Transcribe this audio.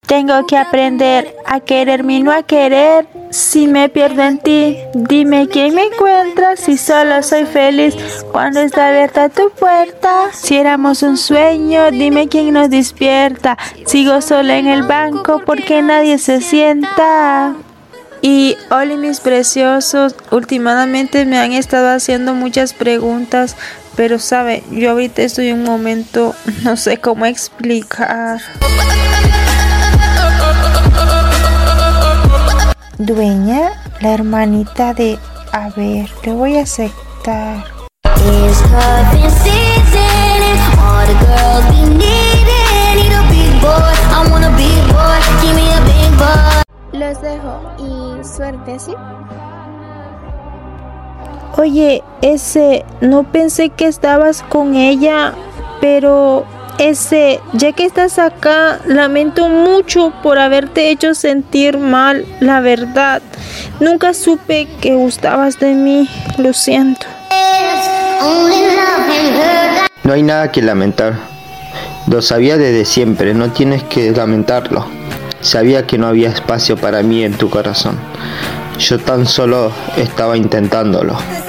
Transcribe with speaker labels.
Speaker 1: Tengo que aprender a quererme y no a querer. Si me pierdo en ti, dime quién me encuentra. Si solo soy feliz cuando está abierta tu puerta. Si éramos un sueño, dime quién nos despierta. Sigo sola en el banco porque nadie se sienta. Y hola mis preciosos, últimamente me han estado haciendo muchas preguntas, pero sabe, yo ahorita estoy en un momento, no sé cómo explicar. Dueña, la hermanita de... A ver, te voy a aceptar.
Speaker 2: Los dejo y suerte, ¿sí?
Speaker 1: Oye, no pensé que estabas con ella, pero ya que estás acá, lamento mucho por haberte hecho sentir mal, la verdad. Nunca supe que gustabas de mí, lo siento.
Speaker 3: No hay nada que lamentar. Lo sabía desde siempre, no tienes que lamentarlo. Sabía que no había espacio para mí en tu corazón. Yo tan solo estaba intentándolo.